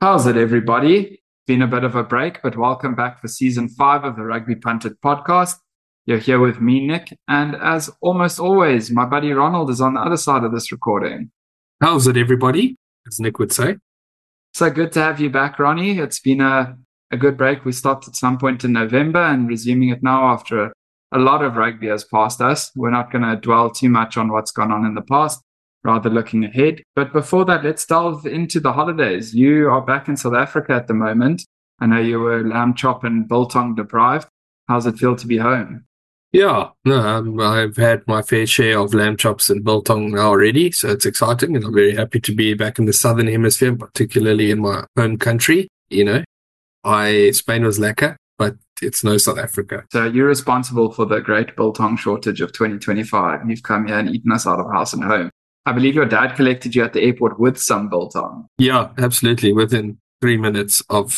How's it, everybody? Been a bit of a break, but welcome back for season 5 of the Rugby Punted podcast. You're here with me, Nick, and as almost always, my buddy Ronald is on the other side of this recording. How's it, everybody? As Nick would say. So good to have you back, Ronnie. It's been a good break. We stopped at some point in November and resuming it now after a lot of rugby has passed us. We're not going to dwell too much on what's gone on in the past, rather looking ahead. But before that, let's delve into the holidays. You are back in South Africa at the moment. I know you were lamb chop and biltong deprived. How's it feel to be home? Yeah, no, I've had my fair share of lamb chops and biltong now already, so it's exciting, and I'm very happy to be back in the Southern Hemisphere, particularly in my home country. Spain was lekker, but it's no South Africa. So you're responsible for the great biltong shortage of 2025. You've come here and eaten us out of house and home. I believe your dad collected you at the airport with some biltong. Yeah, absolutely. Within 3 minutes of,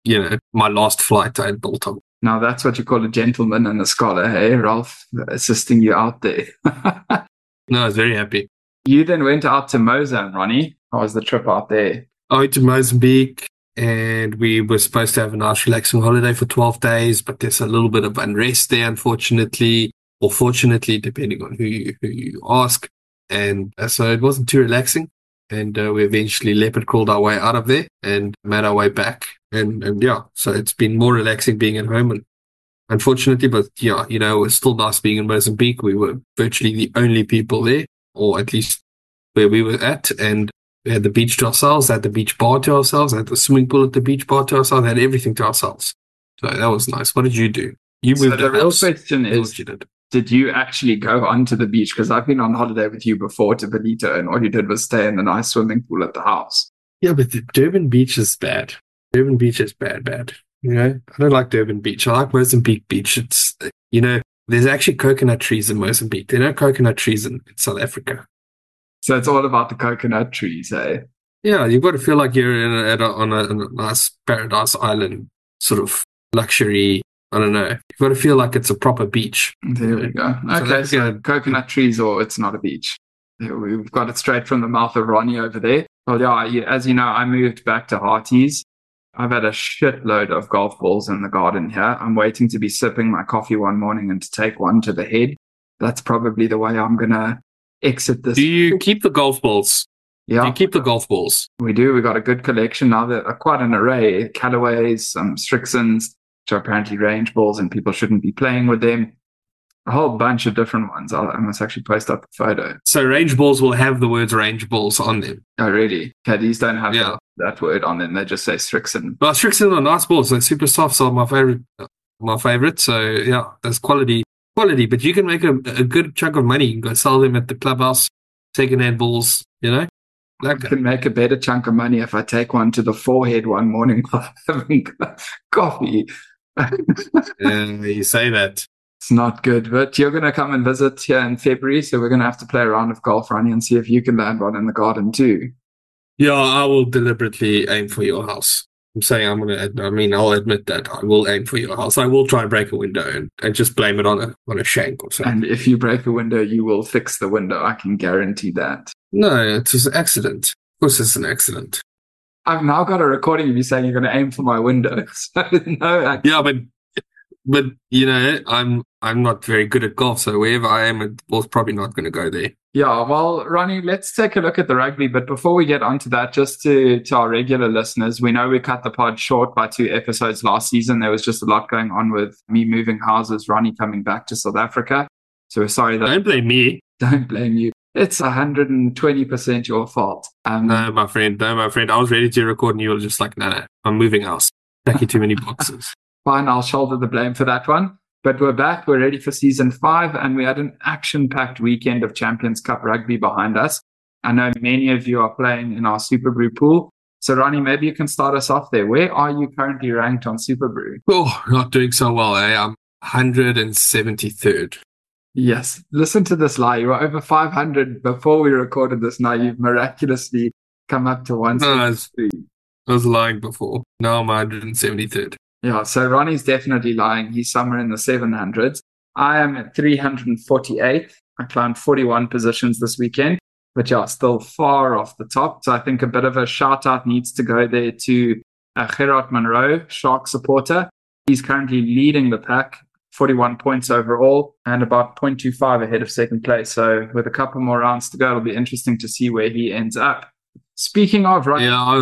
my last flight, I had biltong. Now that's what you call a gentleman and a scholar, hey, Ralph, assisting you out there. No, I was very happy. You then went out to Mozambique, Ronnie. How was the trip out there? I went to Mozambique, and we were supposed to have a nice relaxing holiday for 12 days, but there's a little bit of unrest there, unfortunately, or fortunately, depending on who you ask. And so it wasn't too relaxing. And we eventually leopard crawled our way out of there and made our way back. And so it's been more relaxing being at home. And unfortunately, but it was still nice being in Mozambique. We were virtually the only people there, or at least where we were at. And we had the beach to ourselves, had the beach bar to ourselves, had the swimming pool at the beach bar to ourselves, had everything to ourselves. So that was nice. What did you do? You moved the real house. question is, did you actually go onto the beach? Because I've been on holiday with you before to Benito, and all you did was stay in the nice swimming pool at the house. Yeah, but the Durban Beach is bad. Durban Beach is bad. I don't like Durban Beach. I like Mozambique Beach. It's, there's actually coconut trees in Mozambique. There are no coconut trees in South Africa. So it's all about the coconut trees, eh? Yeah, you've got to feel like you're on a nice paradise island, sort of luxury. I don't know. You've got to feel like it's a proper beach. There we go. Okay, so coconut trees or it's not a beach. We've got it straight from the mouth of Ronnie over there. Well, yeah, as you know, I moved back to Hearties. I've had a shitload of golf balls in the garden here. I'm waiting to be sipping my coffee one morning and to take one to the head. That's probably the way I'm going to exit this. Do you keep the golf balls? Yeah. Do you keep the golf balls? We do. We've got a good collection now. There are quite an array. Callaways, some Strixons, which are apparently range balls and people shouldn't be playing with them. A whole bunch of different ones. I must actually post up a photo. So range balls will have the words range balls on them. Oh, really? Okay, these don't have that word on them. They just say Strixon. Well, Strixon are nice balls. They're super soft, so my favorite. So, yeah, there's quality. But you can make a good chunk of money. You can go sell them at the clubhouse, second-hand balls, I can make a better chunk of money if I take one to the forehead one morning while having coffee. Yeah, you say that. It's not good, but you're going to come and visit here in February, so we're going to have to play a round of golf, Ronnie, and see if you can land one in the garden too. Yeah, I will deliberately aim for your house. I'm saying I'll admit that I will aim for your house. I will try and break a window and just blame it on a shank or something. And if you break a window, you will fix the window. I can guarantee that. No, it's an accident. Of course it's an accident. I've now got a recording of you saying you're going to aim for my window. So no. Yeah, but I'm not very good at golf, so wherever I am, the ball's probably not going to go there. Yeah, well, Ronnie, let's take a look at the rugby. But before we get onto that, just to our regular listeners, we know we cut the pod short by 2 episodes last season. There was just a lot going on with me moving houses, Ronnie coming back to South Africa. So we're sorry that... Don't blame me. Don't blame you. It's 120% your fault. No, my friend. I was ready to record and you were just like, no, I'm moving house. Taking too many boxes. Fine, I'll shoulder the blame for that one. But we're back. We're ready for season 5, and we had an action-packed weekend of Champions Cup rugby behind us. I know many of you are playing in our Super Brew pool. So, Ronnie, maybe you can start us off there. Where are you currently ranked on Super Brew? Oh, not doing so well, eh? I'm 173rd. Yes. Listen to this lie. You were over 500 before we recorded this. Now you've miraculously come up to 173. No, I was lying before. Now I'm 173rd. Yeah, so Ronnie's definitely lying. He's somewhere in the 700s. I am at 348. I climbed 41 positions this weekend. But yeah, still far off the top. So I think a bit of a shout out needs to go there to Gerard Monroe, Shark supporter. He's currently leading the pack, 41 points overall, and about 0.25 ahead of second place. So with a couple more rounds to go, it'll be interesting to see where he ends up. Speaking of Ronnie,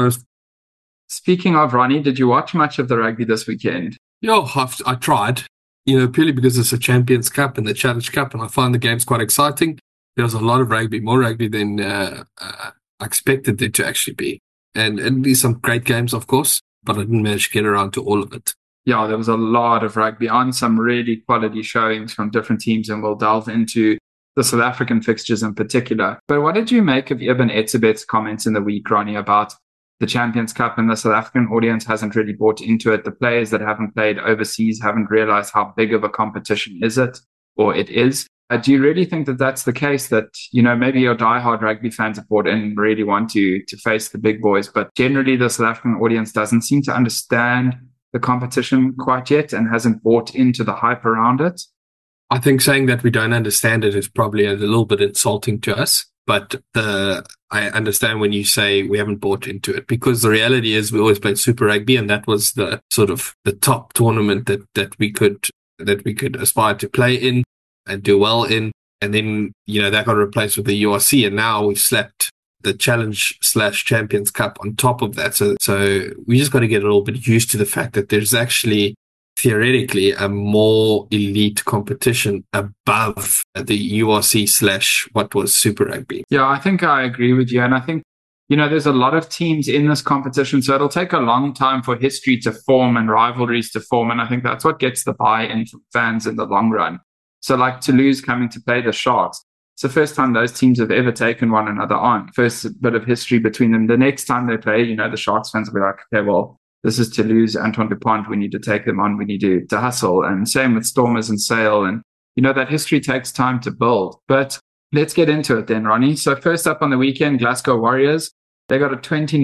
did you watch much of the rugby this weekend? Yeah, I tried, purely because it's a Champions Cup and the Challenge Cup, and I find the games quite exciting. There was a lot of rugby, more rugby than I expected there to actually be. And there's some great games, of course, but I didn't manage to get around to all of it. Yeah, there was a lot of rugby on, some really quality showings from different teams, and we'll delve into the South African fixtures in particular. But what did you make of Eben Etzebeth's comments in the week, Ronnie, about the Champions Cup and the South African audience hasn't really bought into it? The players that haven't played overseas haven't realized how big of a competition it is. Do you really think that that's the case, that, maybe your diehard rugby fans have bought in and really want to face the big boys, but generally the South African audience doesn't seem to understand the competition quite yet and hasn't bought into the hype around it? I think saying that we don't understand it is probably a little bit insulting to us, but I understand when you say we haven't bought into it, because the reality is we always played Super Rugby, and that was the sort of the top tournament that we could aspire to play in and do well in. And then, that got replaced with the URC, and now we've slapped the Challenge/Champions Cup on top of that. So we just got to get a little bit used to the fact that there's actually theoretically a more elite competition above the URC/ what was Super Rugby. Yeah, I think I agree with you. And I think, there's a lot of teams in this competition, so it'll take a long time for history to form and rivalries to form. And I think that's what gets the buy-in from fans in the long run. So like Toulouse coming to play the Sharks, it's the first time those teams have ever taken one another on. First bit of history between them. The next time they play, the Sharks fans will be like, okay, well, this is Toulouse, Antoine Dupont. We need to take them on. We need to hustle. And same with Stormers and Sale. And, that history takes time to build. But let's get into it then, Ronnie. So first up on the weekend, Glasgow Warriors. They got a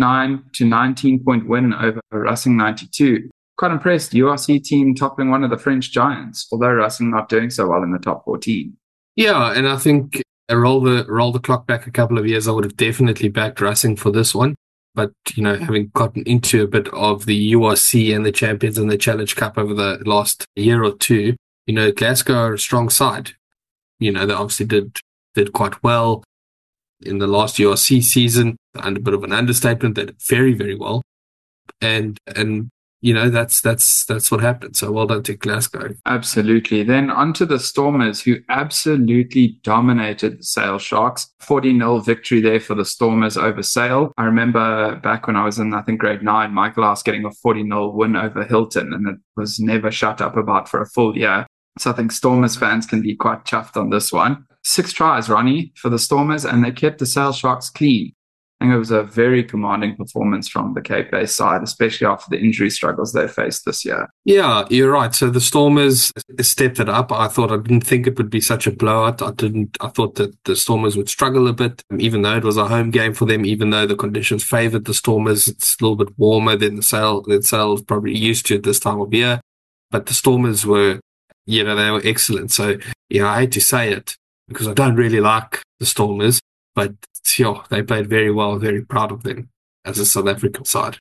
29-19 point win over Racing 92. Quite impressed. URC team toppling one of the French giants, although Racing not doing so well in the top 14. Yeah, and I think roll the clock back a couple of years, I would have definitely backed Racing for this one. But, having gotten into a bit of the URC and the Champions and the Challenge Cup over the last year or two, Glasgow are a strong side. They obviously did quite well in the last URC season, and a bit of an understatement, they did very, very well. And that's what happened. So well done to Glasgow. Absolutely. Then on to the Stormers, who absolutely dominated the Sale Sharks. 40-0 victory there for the Stormers over Sale. I remember back when I was in, I think, grade 9, Michael House getting a 40-0 win over Hilton, and it was never shut up about for a full year. So I think Stormers fans can be quite chuffed on this one. 6 tries, Ronnie, for the Stormers, and they kept the Sale Sharks clean. I think it was a very commanding performance from the Cape-based side, especially after the injury struggles they faced this year. Yeah, you're right. So the Stormers stepped it up. I didn't think it would be such a blowout. I thought that the Stormers would struggle a bit, even though it was a home game for them, even though the conditions favored the Stormers. It's a little bit warmer than the Sale was probably used to at this time of year. But the Stormers were, they were excellent. So, I hate to say it because I don't really like the Stormers, but sure, they played very well. Very proud of them as a South African side.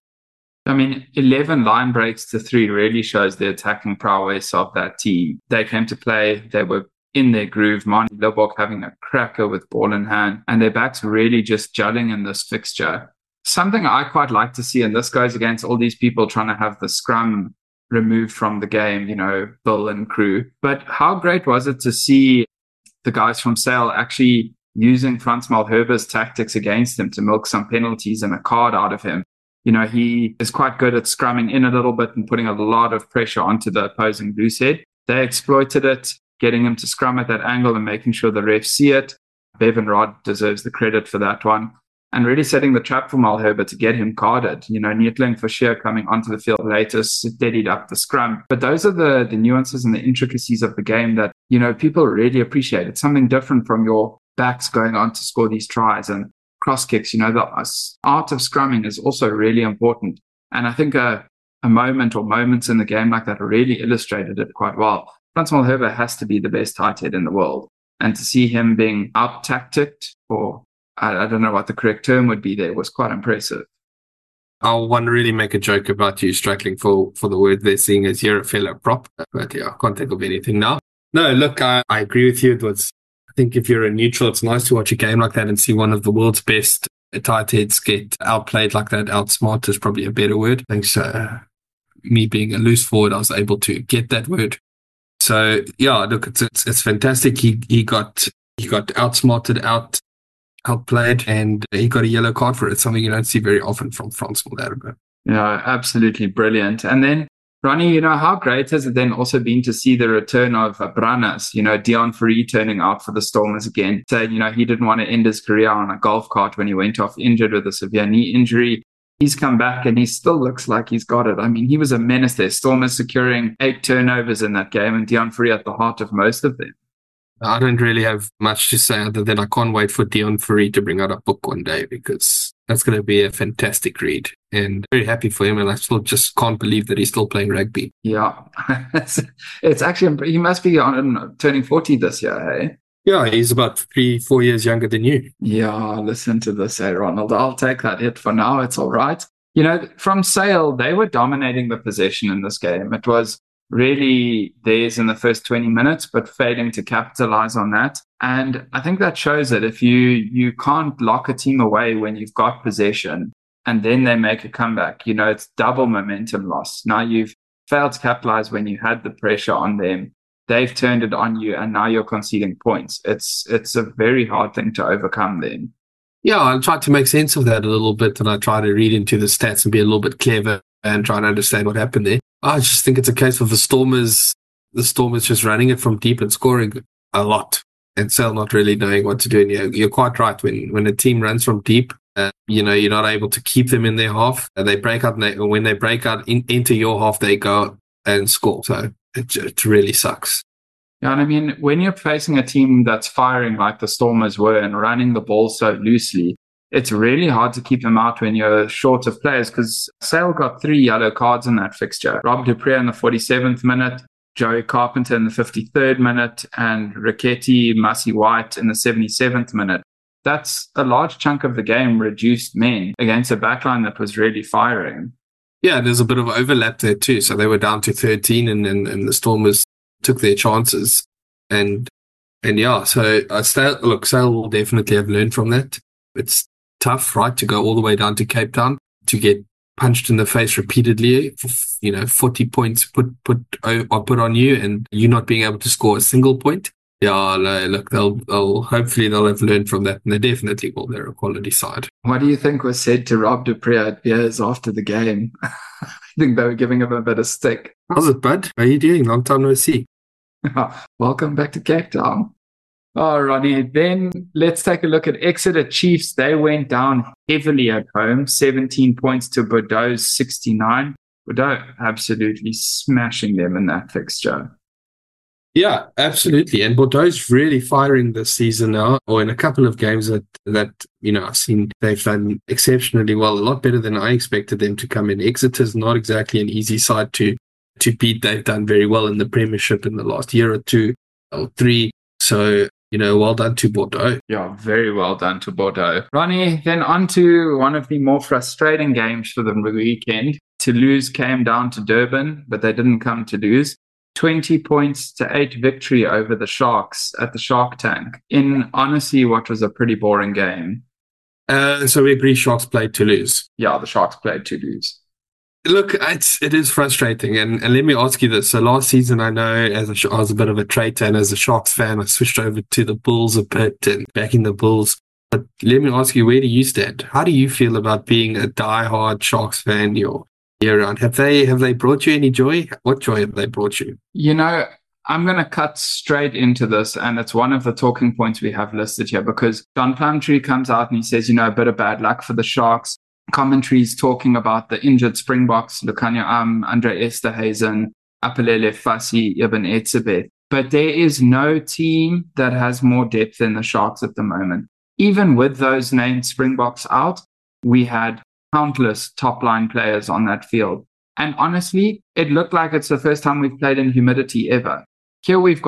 11 line breaks to 3 really shows the attacking prowess of that team. They came to play. They were in their groove. Manie Libbok having a cracker with ball in hand, and their backs really just gelling in this fixture. Something I quite like to see, and this goes against all these people trying to have the scrum removed from the game, Bill and crew. But how great was it to see the guys from Sale actually using Frans Malherbe's tactics against him to milk some penalties and a card out of him. He is quite good at scrumming in a little bit and putting a lot of pressure onto the opposing loosehead. They exploited it, getting him to scrum at that angle and making sure the refs see it. Bevan Rod deserves the credit for that one. And really setting the trap for Malherbe to get him carded. Neutling for Sheer coming onto the field later steadied up the scrum. But those are the nuances and the intricacies of the game that, people really appreciate. It's something different from your backs going on to score these tries and cross kicks. The art of scrumming is also really important. And I think a moment or moments in the game like that really illustrated it quite well. Frans Malherbe has to be the best tight head in the world. And to see him being out-tacticked or I don't know what the correct term would be there, was quite impressive. I want to really make a joke about you struggling for the word there, seeing as you're a fellow prop. But yeah, I can't think of anything now. No, look, I agree with you. I think if you're a neutral, it's nice to watch a game like that and see one of the world's best tight heads get outplayed like that. Outsmart is probably a better word. Thanks me being a loose forward, I was able to get that word. So yeah, look, it's fantastic. He got outsmarted, outplayed, and he got a yellow card for it. Something you don't see very often from Frans Malherbe. Yeah, absolutely brilliant. And then, Ronnie, how great has it then also been to see the return of Brannas, Deon Fourie turning out for the Stormers again, saying, he didn't want to end his career on a golf cart when he went off injured with a severe knee injury. He's come back and he still looks like he's got it. I mean, he was a menace there. Stormers securing 8 turnovers in that game, and Deon Fourie at the heart of most of them. I don't really have much to say other than I can't wait for Deon Fourie to bring out a book one day, because that's going to be a fantastic read, and very happy for him. And I still just can't believe that he's still playing rugby. Yeah, it's actually, he must be turning 40 this year, hey? Yeah, he's about 3-4 years younger than you. Yeah, listen to this, hey, Ronald. I'll take that hit for now. It's all right. From Sale, they were dominating the possession in this game. It was really theirs in the first 20 minutes, but failing to capitalize on that. And I think that shows that if you can't lock a team away when you've got possession and then they make a comeback, it's double momentum loss. Now you've failed to capitalize when you had the pressure on them. They've turned it on you, and now you're conceding points. It's a very hard thing to overcome then. Yeah, I tried to make sense of that a little bit, and I try to read into the stats and be a little bit clever and try to understand what happened there. I just think it's a case of the Stormers just running it from deep and scoring a lot, and Sale not really knowing what to do. And you're quite right. When a team runs from deep, you're not able to keep them in their half. And they break out, and when they break out into your half, they go and score. So it really sucks. Yeah, and I mean, when you're facing a team that's firing like the Stormers were and running the ball so loosely, it's really hard to keep them out when you're short of players, because Sale got 3 yellow cards in that fixture. Rob du Preez in the 47th minute, Joey Carpenter in the 53rd minute, and Riquetti Massey White in the 77th minute. That's a large chunk of the game reduced men against a backline that was really firing. Yeah, there's a bit of overlap there too. So they were down to 13 and the Stormers took their chances. And yeah, so Sale will definitely have learned from that. It's tough, right, to go all the way down to Cape Town to get punched in the face repeatedly, 40 points put on you, and you not being able to score a single point. Yeah, look, hopefully they'll have learned from that, and they definitely will. They're a quality side. What do you think was said to Rob du Preez at Beers after the game? I think they were giving him a bit of stick. How's it, bud? How are you doing? Long time no see. Welcome back to Cape Town. Oh, Ronnie, then let's take a look at Exeter Chiefs. They went down heavily at home, 17 points to Bordeaux's 69. Bordeaux absolutely smashing them in that fixture. Yeah, absolutely. And Bordeaux's really firing this season now, or in a couple of games that I've seen they've done exceptionally well, a lot better than I expected them to come in. Exeter's not exactly an easy side to beat. They've done very well in the Premiership in the last year or 2 or 3. So, well done to Bordeaux. Yeah, very well done to Bordeaux. Ronnie, then on to one of the more frustrating games for the weekend. Toulouse came down to Durban, but they didn't come to lose. 20 points to 8 victory over the Sharks at the Shark Tank in honestly what was a pretty boring game. So we agree Sharks played Toulouse. Yeah, the Sharks played Toulouse. Look, it is frustrating. And let me ask you this. So last season, I know I was a bit of a traitor, and as a Sharks fan, I switched over to the Bulls a bit and backing the Bulls. But let me ask you, where do you stand? How do you feel about being a diehard Sharks fan year round? Have they brought you any joy? What joy have they brought you? I'm going to cut straight into this, and it's one of the talking points we have listed here, because John Plumtree comes out and he says, a bit of bad luck for the Sharks. Commentaries talking about the injured Springboks, Lukhanyo Andre Esterhuizen, Aphelele Fassi, Ibn Etzebeth. But there is no team that has more depth than the Sharks at the moment. Even with those named Springboks out, we had countless top-line players on that field. And honestly, it looked like it's the first time we've played in humidity ever. Here we've got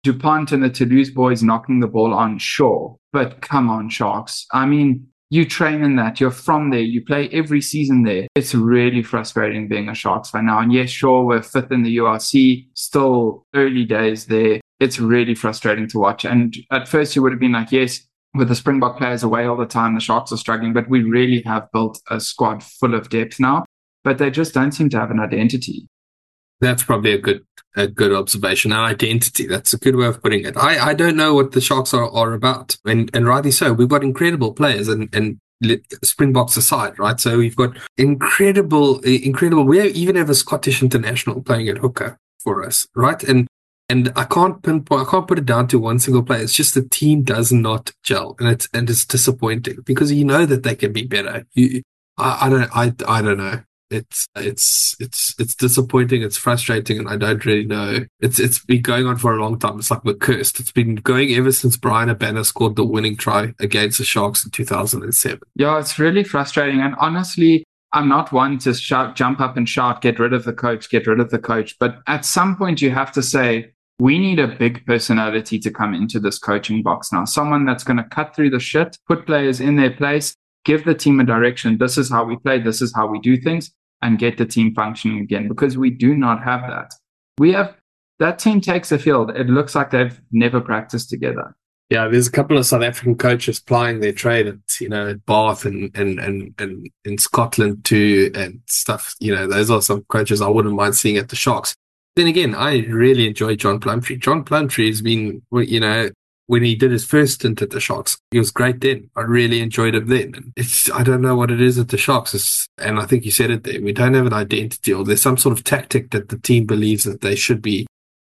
DuPont and the Toulouse boys knocking the ball on, sure. But come on, Sharks. I mean, you train in that. You're from there. You play every season there. It's really frustrating being a Sharks fan now. And yes, sure, we're fifth in the URC. Still early days there. It's really frustrating to watch. And at first you would have been like, yes, with the Springbok players away all the time, the Sharks are struggling. But we really have built a squad full of depth now. But they just don't seem to have an identity. That's probably a good observation. An identity. That's a good way of putting it. I don't know what the Sharks are about. And rightly so. We've got incredible players and Springboks aside, right? So we've got incredible. We even have a Scottish international playing at hooker for us, right? And I can't put it down to one single player. It's just the team does not gel, and it's disappointing because you know that they can be better. I don't know. It's disappointing. It's frustrating, and I don't really know. It's been going on for a long time. It's like we're cursed. It's been going ever since Brian Abana scored the winning try against the Sharks in 2007. Yeah, it's really frustrating. And honestly, I'm not one to jump up and shout, get rid of the coach. But at some point, you have to say, we need a big personality to come into this coaching box now. Someone that's going to cut through the shit, put players in their place, give the team a direction. This is how we play. This is how we do things, and get the team functioning again, because we do not have that. That team takes the field. It looks like they've never practiced together. Yeah, there's a couple of South African coaches plying their trade at Bath and in Scotland too and stuff. Those are some coaches I wouldn't mind seeing at the Sharks. Then again, I really enjoy John Plumtree. John Plumtree has been, when he did his first stint at the Sharks, he was great then. I really enjoyed him then. I don't know what it is at the Sharks. And I think you said it there. We don't have an identity, or there's some sort of tactic that the team believes that they should be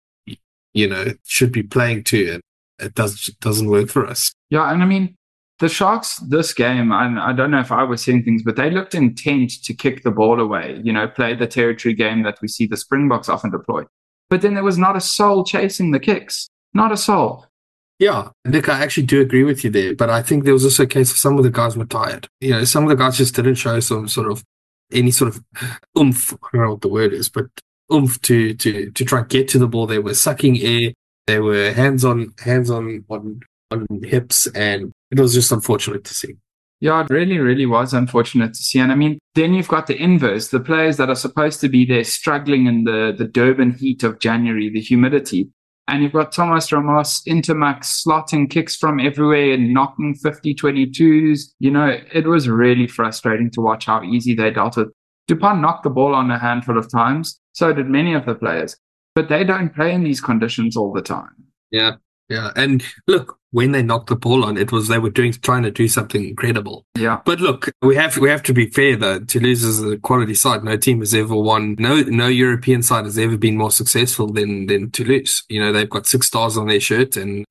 playing to, and it doesn't work for us. Yeah, and I mean, the Sharks, this game, I don't know if I was seeing things, but they looked intent to kick the ball away, play the territory game that we see the Springboks often deploy. But then there was not a soul chasing the kicks. Not a soul. Yeah, Nick, I actually do agree with you there, but I think there was also a case of some of the guys were tired. Some of the guys just didn't show any sort of oomph. I don't know what the word is, but oomph to try and get to the ball. They were sucking air. They were hands on hips, and it was just unfortunate to see. Yeah, it really, really was unfortunate to see. And I mean, then you've got the inverse, the players that are supposed to be there struggling in the Durban heat of January, the humidity. And you've got Thomas Ramos, Intermax, slotting kicks from everywhere and knocking 50-22s. It was really frustrating to watch how easy they dealt with. DuPont knocked the ball on a handful of times. So did many of the players. But they don't play in these conditions all the time. Yeah. And look, when they knocked the ball on, it was they were trying to do something incredible. Yeah. But look, we have to be fair though. Toulouse is a quality side. No team has ever won. No European side has ever been more successful than Toulouse. They've got 6 stars on their shirt, and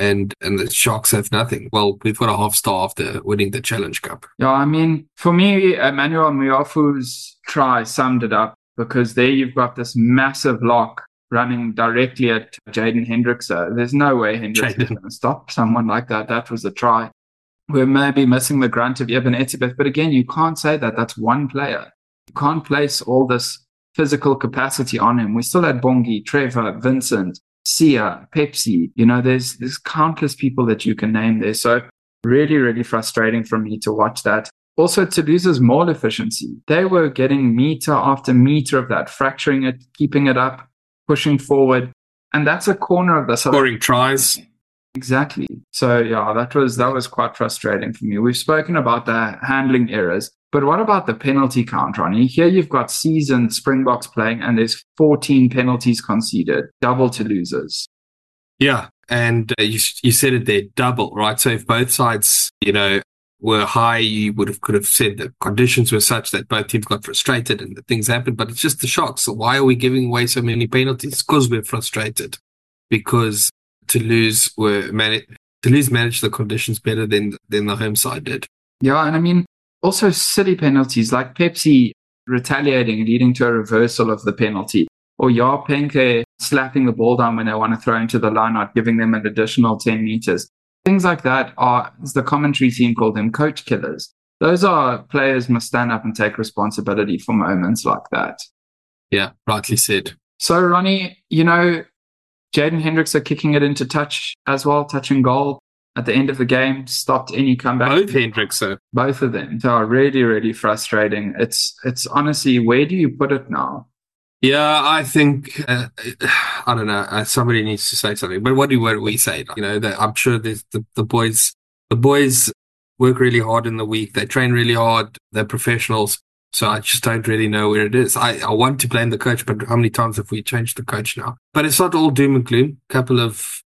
the Sharks have nothing. Well, we've got a half star after winning the Challenge Cup. Yeah, I mean, for me, Emmanuel Miofu's try summed it up, because there you've got this massive lock running directly at Jaden Hendrickse. There's no way Hendrickse is going to stop someone like that. That was a try. We're maybe missing the grunt of Eben Etzebeth, but again, you can't say that. That's one player. You can't place all this physical capacity on him. We still had Bongi, Trevor, Vincent, Sia, Pepsi. There's countless people that you can name there. So really, really frustrating for me to watch that. Also, Toulouse's maul efficiency. They were getting meter after meter of that, fracturing it, keeping it up, pushing forward, and that's a corner of the scoring tries. Exactly. So yeah, that was quite frustrating for me. We've spoken about the handling errors, but what about the penalty count, Ronnie? Here you've got seasoned Springboks playing, and there's 14 penalties conceded, double to losers. Yeah, and you said it there, double, right? So if both sides, were high, you could have said the conditions were such that both teams got frustrated and the things happened, but it's just the Sharks. So why are we giving away so many penalties? Because we're frustrated. Because Toulouse managed the conditions better than the home side did. Yeah, and I mean, also silly penalties like Pepsi retaliating, leading to a reversal of the penalty, or Jaap Penke slapping the ball down when they want to throw into the line out, giving them an additional 10 meters. Things like that are, as the commentary team called them, coach killers. Those are players must stand up and take responsibility for moments like that. Yeah, rightly said. So, Ronnie, Jaden Hendrickson kicking it into touch as well, touching goal at the end of the game, stopped any comeback. Both Hendrickson. Both of them. They are really, really frustrating. It's honestly, where do you put it now? Yeah, I think, I don't know, somebody needs to say something. But what do we say? I'm sure there's the boys work really hard in the week. They train really hard. They're professionals. So I just don't really know where it is. I want to blame the coach, but how many times have we changed the coach now? But it's not all doom and gloom. Couple of,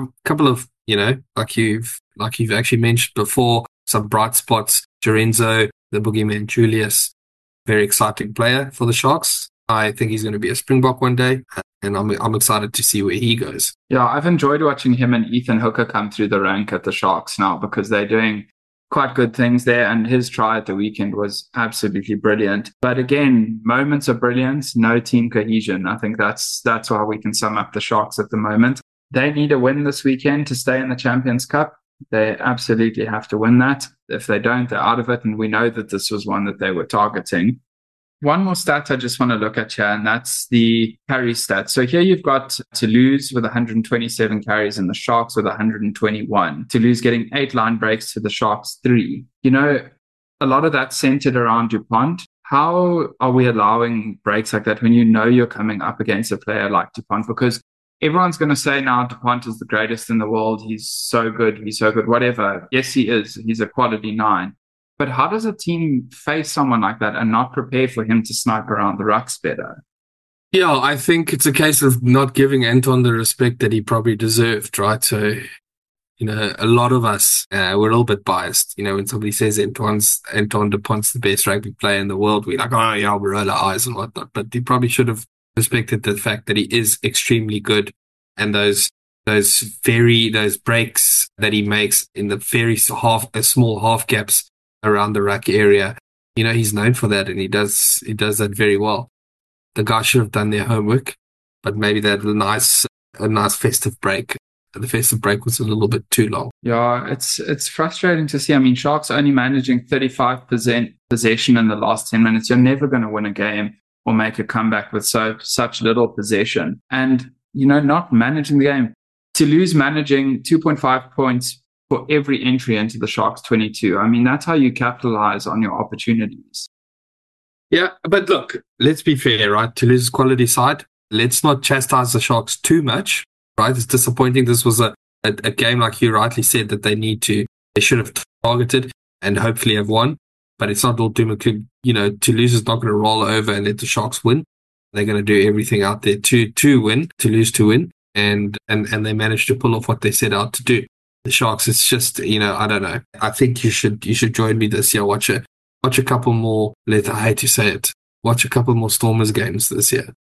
like you've actually mentioned before, some bright spots. Jorenzo, the boogeyman Julius, very exciting player for the Sharks. I think he's going to be a Springbok one day, and I'm excited to see where he goes. Yeah, I've enjoyed watching him and Ethan Hooker come through the rank at the Sharks now, because they're doing quite good things there, and his try at the weekend was absolutely brilliant. But again, moments of brilliance, no team cohesion. I think that's how we can sum up the Sharks at the moment. They need a win this weekend to stay in the Champions Cup. They absolutely have to win that. If they don't, they're out of it, and we know that this was one that they were targeting. One more stat I just want to look at here, and that's the carry stat. So here you've got Toulouse with 127 carries and the Sharks with 121. Toulouse getting 8 line breaks to the Sharks 3. A lot of that centered around Dupont. How are we allowing breaks like that when you know you're coming up against a player like Dupont? Because everyone's going to say now Dupont is the greatest in the world. He's so good, whatever. Yes, he is. He's a quality 9. But how does a team face someone like that and not prepare for him to snipe around the rucks better? Yeah, I think it's a case of not giving Anton the respect that he probably deserved, right? So, a lot of us, we're a little bit biased. When somebody says Anton Dupont's the best rugby player in the world, we're like, oh yeah, we roll our eyes and whatnot. But he probably should have respected the fact that he is extremely good, and those breaks that he makes in the very small half gaps around the ruck area, he's known for that, and he does that very well. The guys should have done their homework, but maybe they had a nice festive break. The festive break was a little bit too long. Yeah, it's frustrating to see. I mean, Sharks only managing 35% possession in the last 10 minutes. You're never going to win a game or make a comeback with such little possession. And, not managing the game. Toulouse managing 2.5 points for every entry into the Sharks 22. I mean, that's how you capitalize on your opportunities. Yeah, but look, let's be fair, right? Toulouse's quality side. Let's not chastise the Sharks too much, right? It's disappointing. This was a game, like you rightly said, that they should have targeted and hopefully have won. But it's not all doom and gloom. Toulouse is not going to roll over and let the Sharks win. They're going to do everything out there to win, Toulouse to win, and they managed to pull off what they set out to do. The Sharks, it's just, I don't know. I think you should join me this year. Watch a couple more, I hate to say it, watch a couple more Stormers games this year.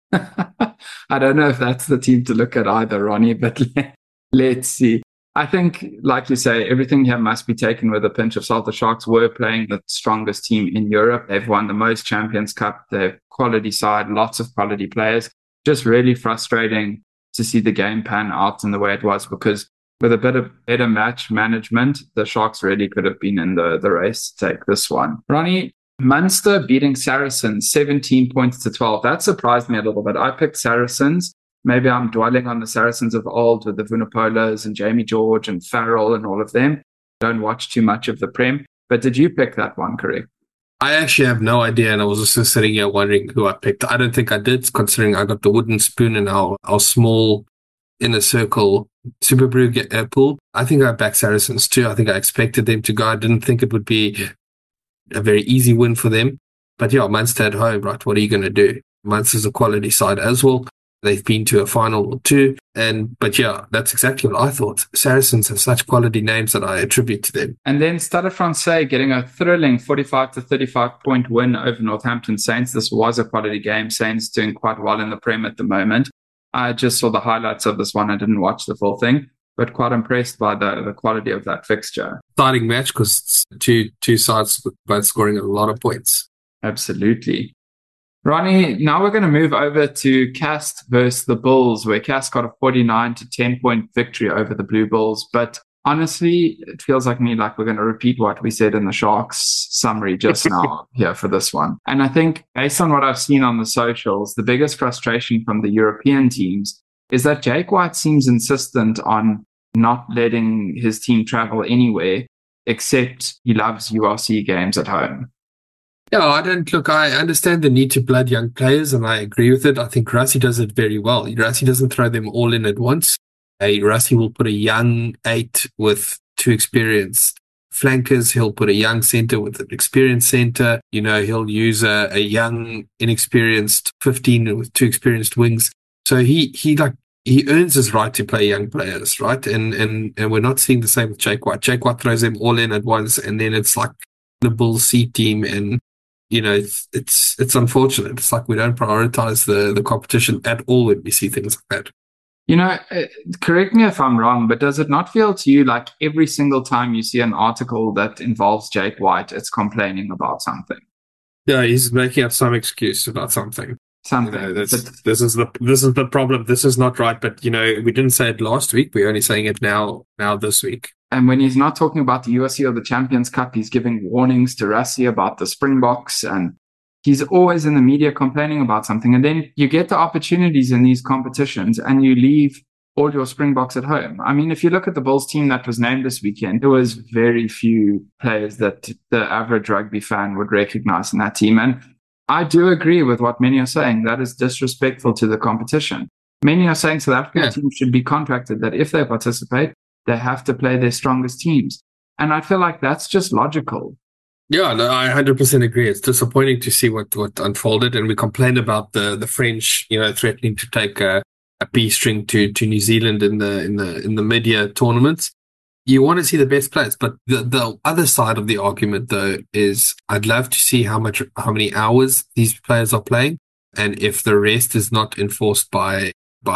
I don't know if that's the team to look at either, Ronnie, but let's see. I think, like you say, everything here must be taken with a pinch of salt. The Sharks were playing the strongest team in Europe. They've won the most Champions Cup. They're quality side, lots of quality players. Just really frustrating to see the game pan out in the way it was, because with a bit of better match management, the Sharks really could have been in the race to take this one. Ronnie, Munster beating Saracens 17 points to 12. That surprised me a little bit. I picked Saracens. Maybe I'm dwelling on the Saracens of old with the Vunipolas and Jamie George and Farrell and all of them. Don't watch too much of the Prem. But did you pick that one correct? I actually have no idea, and I was just sitting here wondering who I picked. I don't think I did, considering I got the wooden spoon in our small inner circle Super Brew pool. I think I backed Saracens too. I think I expected them to go. I didn't think it would be a very easy win for them. But yeah, Munster at home, right? What are you going to do? Munster's a quality side as well. They've been to a final or two. But yeah, that's exactly what I thought. Saracens have such quality names that I attribute to them. And then Stade Francais getting a thrilling 45 to 35 point win over Northampton Saints. This was a quality game. Saints doing quite well in the Prem at the moment. I just saw the highlights of this one. I didn't watch the full thing, but quite impressed by the quality of that fixture. Exciting match because two sides both scoring a lot of points. Absolutely. Ronnie, now we're going to move over to Cast versus the Bulls, where Cast got a 49 to 10 point victory over the Blue Bulls. But honestly, it feels like we're going to repeat what we said in the Sharks summary just now here for this one. And I think based on what I've seen on the socials, the biggest frustration from the European teams is that Jake White seems insistent on not letting his team travel anywhere, except he loves URC games at home. Yeah, I understand the need to blood young players, and I agree with it. I think Rassie does it very well. Rassie doesn't throw them all in at once. Rassie will put a young 8 with 2 experienced flankers. He'll put a young center with an experienced center. He'll use a young, inexperienced 15 with 2 experienced wings. So he earns his right to play young players, right? And we're not seeing the same with Jake White. Jake White throws them all in at once, and then it's like the Bulls C team, and it's unfortunate. It's like we don't prioritize the competition at all when we see things like that. Correct me if I'm wrong, but does it not feel to you like every single time you see an article that involves Jake White, it's complaining about something? Yeah, he's making up some excuse about something. This is the problem. This is not right. But we didn't say it last week. We're only saying it now this week. And when he's not talking about the USC or the Champions Cup, he's giving warnings to Rassie about the Springboks, and he's always in the media complaining about something. And then you get the opportunities in these competitions and you leave all your Springboks at home. I mean, if you look at the Bulls team that was named this weekend, there was very few players that the average rugby fan would recognize in that team. And I do agree with what many are saying. That is disrespectful to the competition. Many are saying South African teams should be contracted that if they participate, they have to play their strongest teams. And I feel like that's just logical. Yeah, no, I 100% agree. It's disappointing to see what unfolded. And we complained about the French, threatening to take a B string to New Zealand in the mid-year tournaments. You want to see the best players, but the other side of the argument, though, is I'd love to see how many hours these players are playing, and if the rest is not enforced by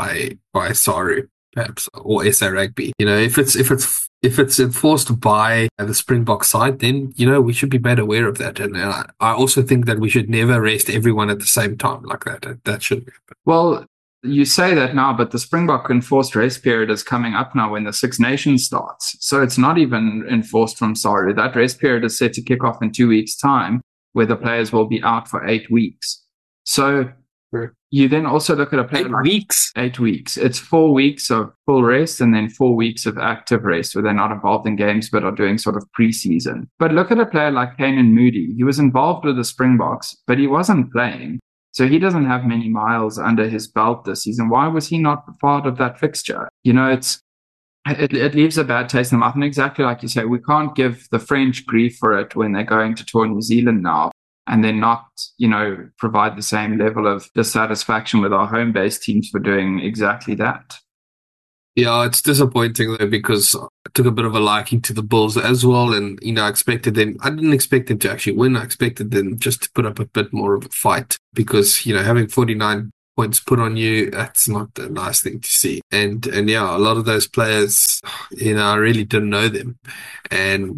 SARU, perhaps, or SA Rugby. If it's enforced by the Springbok side, then we should be better aware of that. And I also think that we should never rest everyone at the same time like that. That shouldn't happen. Well, you say that now, but the Springbok enforced race period is coming up now when the Six Nations starts. So it's not even enforced from SARU. That race period is set to kick off in 2 weeks' time, where the players will be out for 8 weeks. So you then also look at a player 8 weeks. 8 weeks. It's 4 weeks of full rest and then 4 weeks of active rest, where they're not involved in games but are doing sort of preseason. But look at a player like Kanan Moody. He was involved with the Springboks, but he wasn't playing. So he doesn't have many miles under his belt this season. Why was he not part of that fixture? It leaves a bad taste in the mouth. And exactly like you say, we can't give the French grief for it when they're going to tour New Zealand now, and then not, provide the same level of dissatisfaction with our home-based teams for doing exactly that. Yeah, it's disappointing though, because I took a bit of a liking to the Bulls as well, and I expected them. I didn't expect them to actually win. I expected them just to put up a bit more of a fight, because having 49 points put on you, that's not a nice thing to see. And yeah, a lot of those players, I really didn't know them, and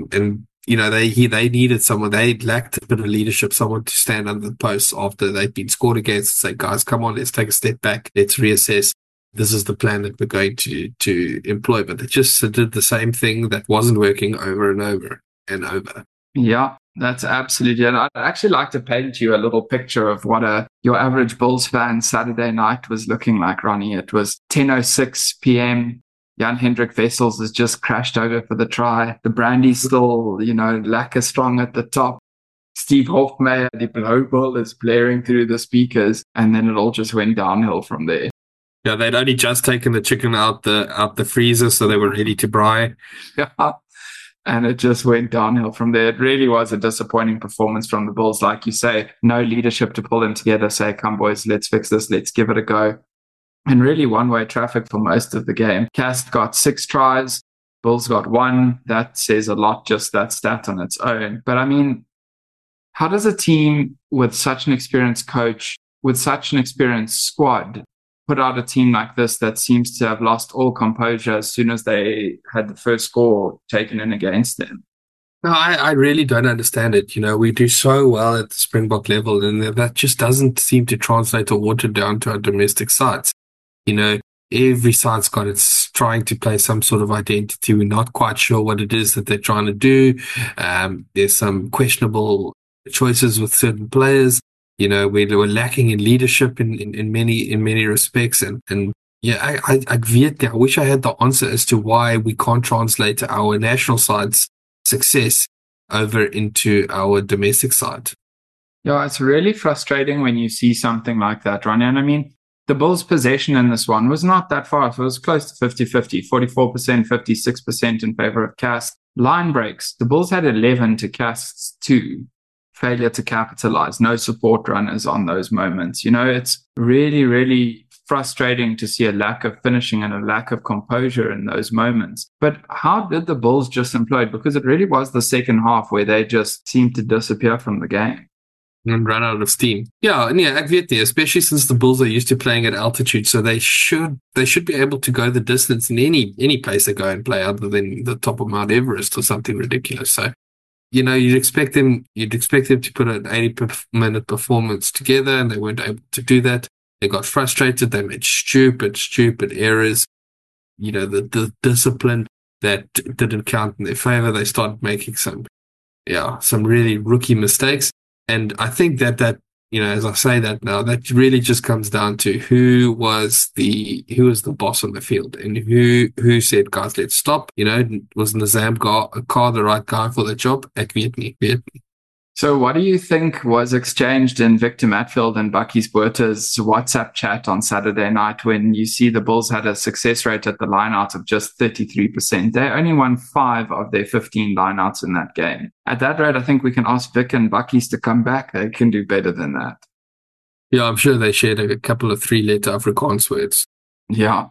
they needed someone. They lacked a bit of leadership, someone to stand under the post after they'd been scored against and say, guys, come on, let's take a step back, let's reassess. This is the plan that we're going to employ. But they just did the same thing that wasn't working over and over and over. Yeah, that's absolutely it. I'd actually like to paint you a little picture of what your average Bulls fan Saturday night was looking like, Ronnie. It was 10:06 p.m. Jan-Hendrik Wessels has just crashed over for the try. The brandy's still, lacquer strong at the top. Steve Hofmeyer, the Blue Bull, is blaring through the speakers, and then it all just went downhill from there. Yeah, they'd only just taken the chicken out the freezer, so they were ready to braai. Yeah, and it just went downhill from there. It really was a disappointing performance from the Bulls. Like you say, no leadership to pull them together, say, come boys, let's fix this, let's give it a go. And really one-way traffic for most of the game. Cast got 6 tries, Bulls got 1. That says a lot, just that stat on its own. But I mean, how does a team with such an experienced coach, with such an experienced squad, put out a team like this that seems to have lost all composure as soon as they had the first score taken in against them? No, I really don't understand it. We do so well at the Springbok level, and that just doesn't seem to translate or water down to our domestic sides. Every side's got its trying to play some sort of identity. We're not quite sure what it is that they're trying to do. There's some questionable choices with certain players. We're lacking in leadership in many respects, and Yeah, I weet, I wish I had the answer as to why we can't translate our national side's success over into our domestic side. Yeah, it's really frustrating when you see something like that, Ronnie. And I mean, the Bulls' possession in this one was not that far off. It was close to 50-50, 44%, 56% in favor of Cast. Line breaks, the Bulls had 11 to Cast's 2. Failure to capitalize, no support runners on those moments. It's really, really frustrating to see a lack of finishing and a lack of composure in those moments. But how did the Bulls just implode? Because it really was the second half where they just seemed to disappear from the game. And run out of steam. Yeah, and yeah, ek weet nie, especially since the Bulls are used to playing at altitude, so they should be able to go the distance in any place they go and play other than the top of Mount Everest or something ridiculous. So, you'd expect them to put an 80-minute performance together, and they weren't able to do that. They got frustrated. They made stupid errors. The discipline that didn't count in their favor. They started making some really rookie mistakes. And I think that as I say that now, that really just comes down to who was the boss on the field and who said, guys, let's stop. Was Nazam Carr the right guy for the job? Ek weet nie. So what do you think was exchanged in Victor Matfield and Bucky Spuita's WhatsApp chat on Saturday night when you see the Bulls had a success rate at the lineout of just 33%? They only won 5 of their 15 lineouts in that game. At that rate, I think we can ask Vic and Bucky's to come back. They can do better than that. Yeah, I'm sure they shared a couple of 3-letter Afrikaans words. Yeah,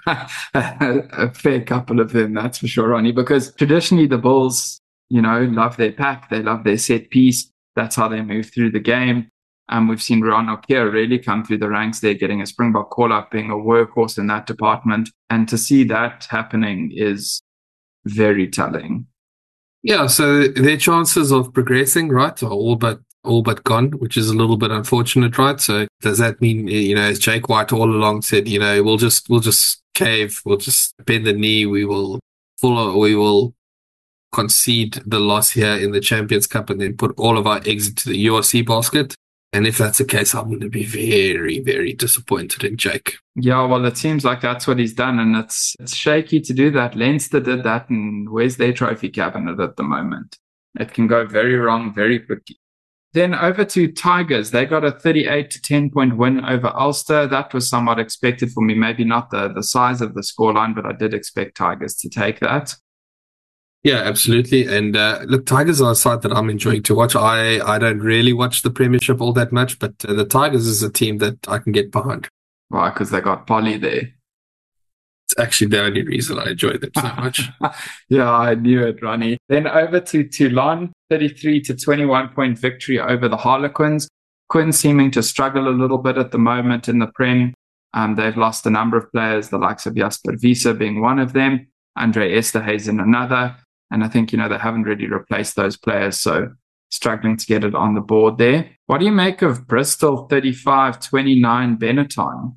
a fair couple of them, that's for sure, Ronnie, because traditionally the Bulls love their pack. They love their set piece. That's how they move through the game. We've seen Riaan Nortje really come through the ranks there, getting a Springbok call-up, being a workhorse in that department. And to see that happening is very telling. Yeah, so their chances of progressing, right, are all but gone, which is a little bit unfortunate, right? So does that mean, as Jake White all along said, we'll just cave, we'll just bend the knee, we will concede the loss here in the Champions Cup and then put all of our eggs into the URC basket? And if that's the case, I'm going to be very, very disappointed in Jake. Yeah, well, it seems like that's what he's done, and it's shaky to do that. Leinster did that, and where's their trophy cabinet at the moment? It can go very wrong very quickly. Then over to Tigers. They got a 38-10 point win over Ulster. That was somewhat expected for me. Maybe not the size of the scoreline, but I did expect Tigers to take that. Yeah, absolutely. And look, Tigers are a side that I'm enjoying to watch. I don't really watch the Premiership all that much, but the Tigers is a team that I can get behind. Why? Because they got Polly there. It's actually the only reason I enjoy them so much. Yeah, I knew it, Ronnie. Then over to Toulon, 33-21 point victory over the Harlequins. Quinn seeming to struggle a little bit at the moment in the Prem. They've lost a number of players, the likes of Jasper Wiese being one of them, Andre Esterhuizen another. And I think, they haven't really replaced those players, so struggling to get it on the board there. What do you make of Bristol 35-29 Benetton?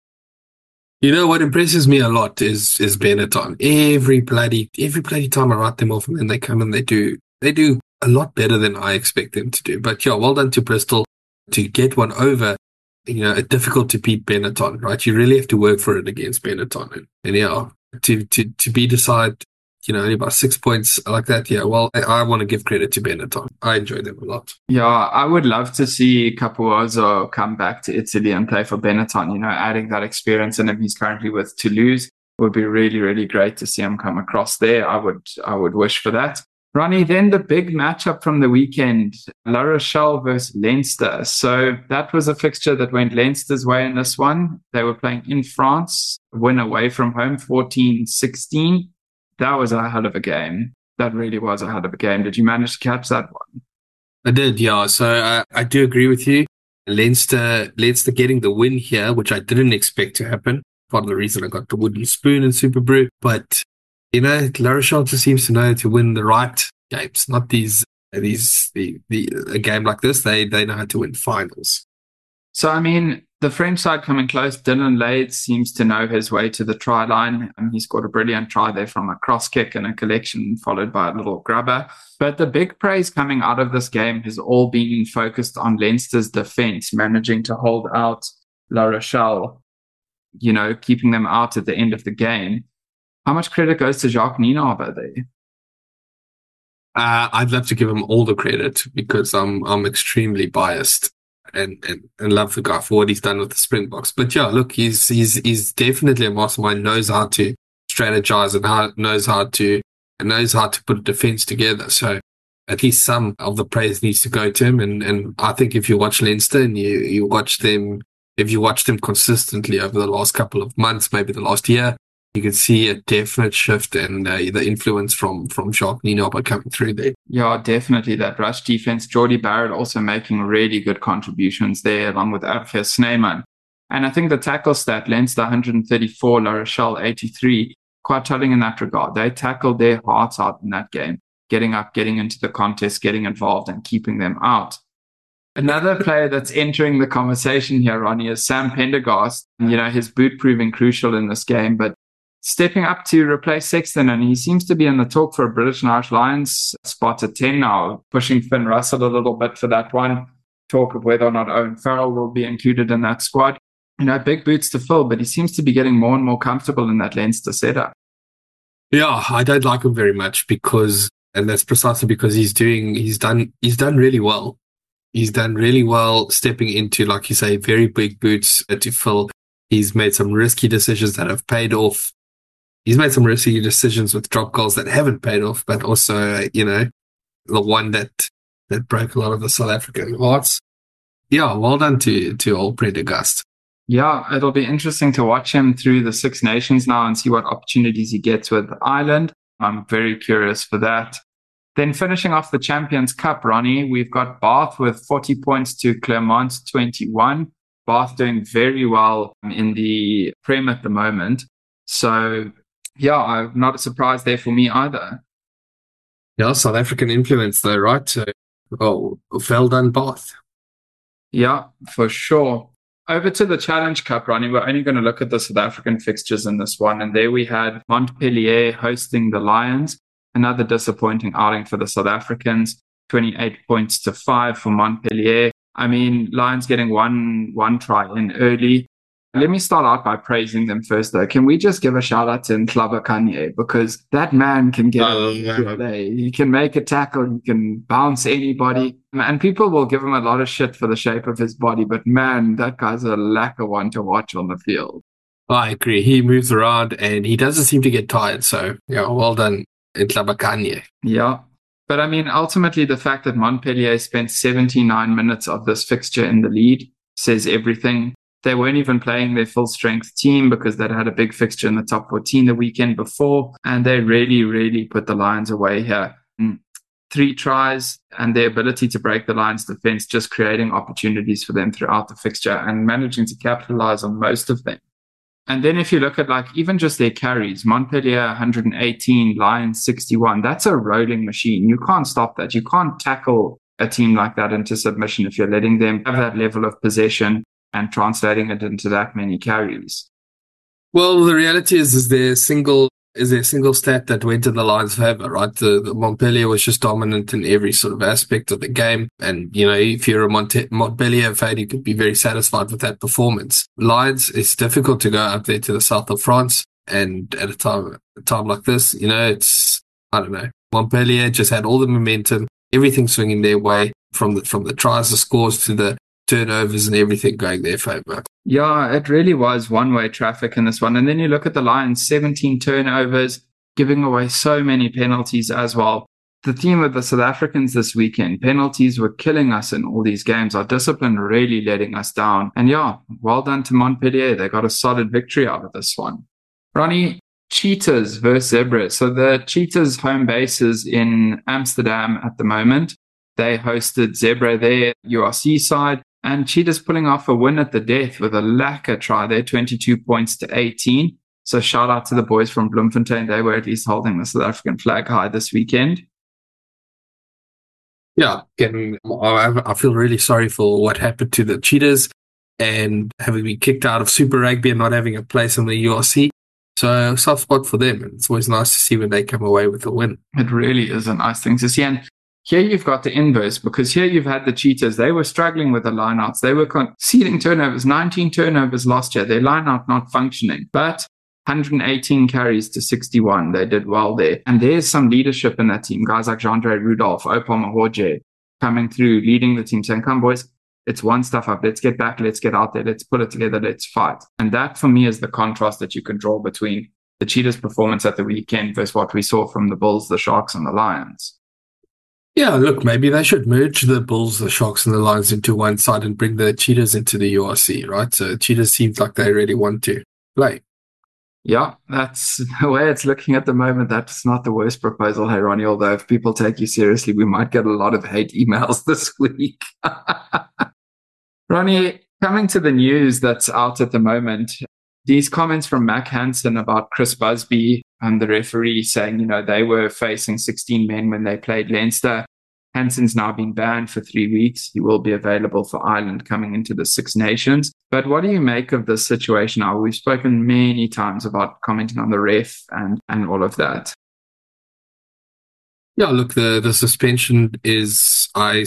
What impresses me a lot is Benetton. Every bloody time I write them off, and then they come and they do a lot better than I expect them to do. But yeah, well done to Bristol to get one over. A difficult to beat Benetton, right? You really have to work for it against Benetton, and yeah, to be decided, only about 6 points like that. Yeah, well, I want to give credit to Benetton. I enjoy them a lot. Yeah, I would love to see Capuozzo come back to Italy and play for Benetton. Adding that experience in him. He's currently with Toulouse. It would be really, really great to see him come across there. I would wish for that. Ronnie, then the big matchup from the weekend, La Rochelle versus Leinster. So that was a fixture that went Leinster's way in this one. They were playing in France, win away from home, 14-16. That was a hell of a game. That really was a hell of a game. Did you manage to catch that one? I did, yeah. So I do agree with you. Leinster getting the win here, which I didn't expect to happen. Part of the reason I got the wooden spoon in Super Brew. But, La Rochelle just seems to know to win the right games, not a game like this. They know how to win finals. So, I mean, the French side coming close, Dylan Lade seems to know his way to the try line. He scored a brilliant try there from a cross kick and a collection followed by a little grubber. But the big praise coming out of this game has all been focused on Leinster's defense, managing to hold out La Rochelle. keeping them out at the end of the game. How much credit goes to Jacques Nienaber there? I'd love to give him all the credit because I'm extremely biased and love the guy for what he's done with the Springboks. But yeah, look, he's definitely a mastermind, knows how to strategize and knows how to put a defense together. So at least some of the praise needs to go to him. And I think if you watch Leinster and you watch them, if you watch them consistently over the last couple of months, maybe the last year, you can see a definite shift and the influence from Jacques Nienaber coming through there. Yeah, definitely that rush defense. Geordie Barrett also making really good contributions there, along with Arthur Snyman. And I think the tackle stat, Leinster 134, La Rochelle 83, quite telling in that regard. They tackled their hearts out in that game, getting up, getting into the contest, getting involved, and keeping them out. Another player that's entering the conversation here, Ronnie, is Sam Pendergast. His boot proving crucial in this game, but stepping up to replace Sexton, and he seems to be in the talk for a British and Irish Lions spot at 10 now, pushing Finn Russell a little bit for that one. Talk of whether or not Owen Farrell will be included in that squad. Big boots to fill, but he seems to be getting more and more comfortable in that Leinster setup. Yeah, I don't like him very much and that's precisely because he's done really well. He's done really well stepping into, like you say, very big boots to fill. He's made some risky decisions that have paid off. He's made some risky decisions with drop goals that haven't paid off, but also, the one that broke a lot of the South African hearts. Yeah, well done to old Pendergast. Yeah, it'll be interesting to watch him through the Six Nations now and see what opportunities he gets with Ireland. I'm very curious for that. Then finishing off the Champions Cup, Ronnie, we've got Bath with 40 points to Clermont 21. Bath doing very well in the Prem at the moment. So, yeah, I'm not a surprise there for me either. Yeah, South African influence though, right? So, well done, Bath. Yeah, for sure. Over to the Challenge Cup, Ronnie. We're only going to look at the South African fixtures in this one. And there we had Montpellier hosting the Lions. Another disappointing outing for the South Africans. 28 points to 5 for Montpellier. Lions getting one try in early. Let me start out by praising them first, though. Can we just give a shout out to Nhlaba Kanye? Because that man can get he can make a tackle, he can bounce anybody. And people will give him a lot of shit for the shape of his body, but man, that guy's a lacquer one to watch on the field. I agree. He moves around and he doesn't seem to get tired. So, yeah, well done, Nhlaba Kanye. Yeah. But ultimately, the fact that Montpellier spent 79 minutes of this fixture in the lead says everything. They weren't even playing their full strength team because they'd had a big fixture in the top 14 the weekend before. And they really, really put the Lions away here. 3 tries and their ability to break the Lions' defense, just creating opportunities for them throughout the fixture and managing to capitalize on most of them. And then if you look at even just their carries, Montpellier 118, Lions 61, that's a rolling machine. You can't stop that. You can't tackle a team like that into submission if you're letting them have that level of possession and translating it into that many carries. Well, the reality is there a single stat that went in the Lions' favor, right? The Montpellier was just dominant in every sort of aspect of the game. And, if you're a Montpellier fan, you could be very satisfied with that performance. Lions, it's difficult to go up there to the south of France. And at a time like this, it's, I don't know. Montpellier just had all the momentum, everything swinging their way from the tries, the scores to the turnovers and everything going their favor. Yeah, it really was one-way traffic in this one. And then you look at the Lions, 17 turnovers, giving away so many penalties as well. The theme of the South Africans this weekend, penalties were killing us in all these games. Our discipline really letting us down. And yeah, well done to Montpellier. They got a solid victory out of this one. Ronnie, Cheetahs versus Zebras. So the Cheetahs' home base is in Amsterdam at the moment. They hosted Zebra there, URC side. And Cheetahs pulling off a win at the death with a lacquer try there, 22 points to 18. So shout out to the boys from Bloemfontein. They were at least holding the South African flag high this weekend. Yeah, I feel really sorry for what happened to the Cheetahs and having been kicked out of Super Rugby and not having a place in the URC. So soft spot for them. And it's always nice to see when they come away with a win. It really is a nice thing to see. And Here you've got the inverse, because here you've had the Cheetahs. They were struggling with the lineouts. They were conceding turnovers, 19 turnovers last year. Their lineout not functioning, but 118 carries to 61. They did well there. And there's some leadership in that team. Guys like Jandre Rudolph, Opal Mahorje coming through, leading the team, saying, come boys, it's one stuff up. Let's get back. Let's get out there. Let's put it together. Let's fight. And that for me is the contrast that you can draw between the Cheetahs' performance at the weekend versus what we saw from the Bulls, the Sharks, and the Lions. Yeah, look, maybe they should merge the Bulls, the Sharks, and the Lions into one side and bring the Cheetahs into the URC, right? So Cheetahs seems like they really want to play. Yeah, that's the way it's looking at the moment. That's not the worst proposal, hey, Ronnie, although if people take you seriously, we might get a lot of hate emails this week. Ronnie, coming to the news that's out at the moment, these comments from Mac Hansen about Chris Busby and the referee saying, you know, they were facing 16 men when they played Leinster. Hansen's now been banned for 3 weeks. He will be available for Ireland coming into the Six Nations. But what do you make of this situation now? We've spoken many times about commenting on the ref and all of that. Yeah, look, the suspension is, I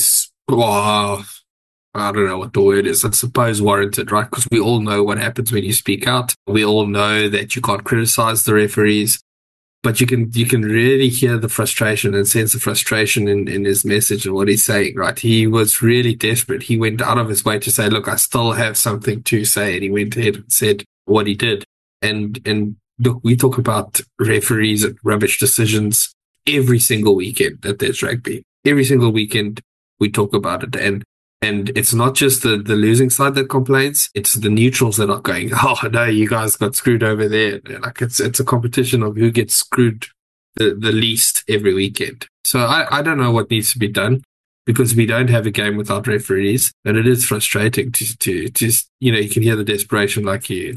don't know what the word is. I suppose warranted, right? Because we all know what happens when you speak out. We all know that you can't criticize the referees. But you can really hear the frustration and sense the frustration in his message and what he's saying, right? He was really desperate. He went out of his way to say, look, I still have something to say. And he went ahead and said what he did. And look, we talk about referees and rubbish decisions every single weekend that there's rugby. Every single weekend we talk about it. And it's not just the losing side that complains, it's the neutrals that are going, oh, no, you guys got screwed over there. Like it's a competition of who gets screwed the least every weekend. So I don't know what needs to be done because we don't have a game without referees. And it is frustrating to you know, you can hear the desperation like in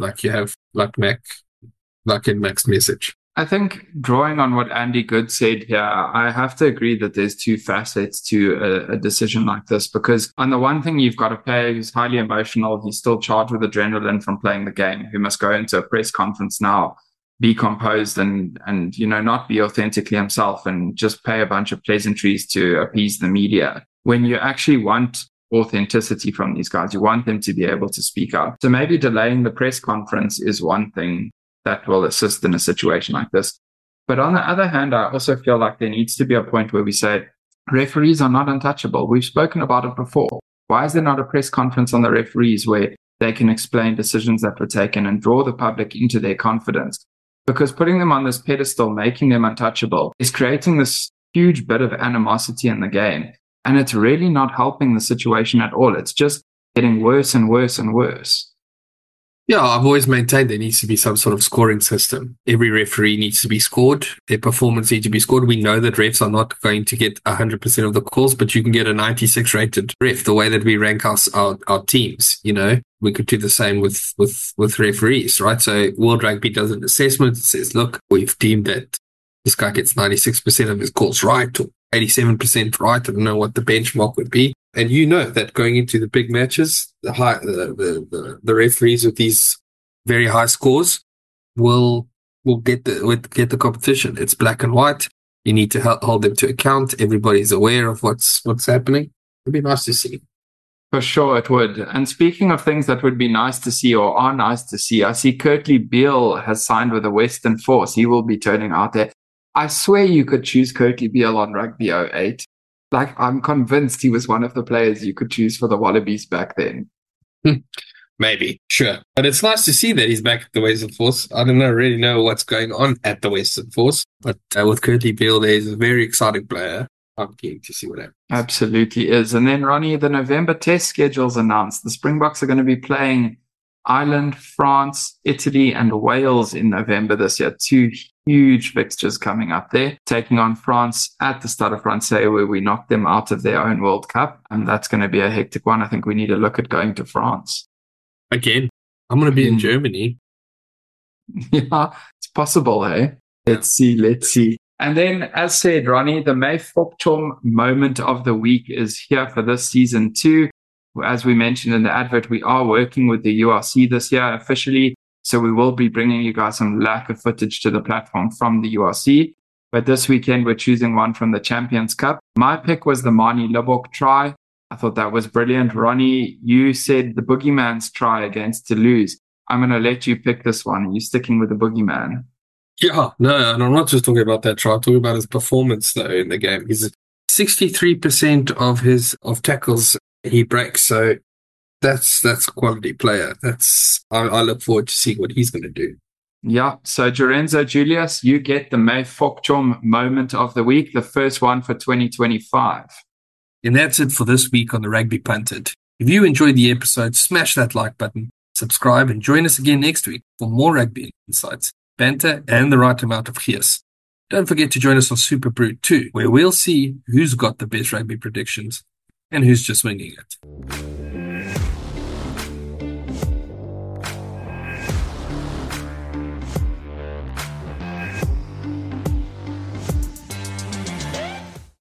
Mac's message. I think drawing on what Andy Good said here, I have to agree that there's two facets to a decision like this, because on the one thing, you've got a player who's highly emotional. He's still charged with adrenaline from playing the game, who must go into a press conference now, be composed and you know, not be authentically himself and just pay a bunch of pleasantries to appease the media. When you actually want authenticity from these guys, you want them to be able to speak out. So maybe delaying the press conference is one thing that will assist in a situation like this. But on the other hand, I also feel like there needs to be a point where we say referees are not untouchable. We've spoken about it before. Why is there not a press conference on the referees where they can explain decisions that were taken and draw the public into their confidence? Because putting them on this pedestal, making them untouchable, is creating this huge bit of animosity in the game. And it's really not helping the situation at all. It's just getting worse and worse and worse. Yeah, I've always maintained there needs to be some sort of scoring system. Every referee needs to be scored. Their performance needs to be scored. We know that refs are not going to get 100% of the calls, but you can get a 96 rated ref. The way that we rank our teams, you know, we could do the same with referees, right? So World Rugby does an assessment. It says, look, we've deemed that this guy gets 96% of his calls right or 87% right. I don't know what the benchmark would be. And you know that going into the big matches, the referees with these very high scores will get the competition. It's black and white. You need to hold them to account. Everybody's aware of what's happening. It'd be nice to see. For sure, it would. And speaking of things that would be nice to see or are nice to see, I see Kurtley Beale has signed with the Western Force. He will be turning out there. I swear you could choose Kurtley Beale on Rugby 08. Like, I'm convinced he was one of the players you could choose for the Wallabies back then. Maybe, sure. But it's nice to see that he's back at the Western Force. I don't really know what's going on at the Western Force. But with Kurtley Beale, he's a very exciting player. I'm keen to see what happens. Absolutely is. And then, Ronnie, the November test schedule's announced. The Springboks are going to be playing Ireland, France, Italy, and Wales in November this year. Two huge fixtures coming up there, taking on France at the Stade Francais, where we knocked them out of their own World Cup. And that's going to be a hectic one. I think we need to look at going to France. Again, I'm going to be in Germany. Yeah, it's possible, eh? Let's see. And then, as said, Ronnie, the May Fopchom moment of the week is here for this season too. As we mentioned in the advert, we are working with the URC this year officially. So we will be bringing you guys some lacquer footage to the platform from the URC. But this weekend, we're choosing one from the Champions Cup. My pick was the Manie Libbok try. I thought that was brilliant. Ronnie, you said the Boogeyman's try against Toulouse. I'm going to let you pick this one. Are you sticking with the Boogeyman? Yeah, no, and I'm not just talking about that try. I'm talking about his performance, though, in the game. He's 63% of tackles he breaks, so that's a quality player. I look forward to seeing what he's going to do. Yeah, so Jorenzo Julius, you get the May Fokchom moment of the week, the first one for 2025. And that's it for this week on the Rugby Punted. If you enjoyed the episode, smash that like button, subscribe, and join us again next week for more rugby insights, banter, and the right amount of gears. Don't forget to join us on Super Brute too, where we'll see who's got the best rugby predictions and who's just winging it.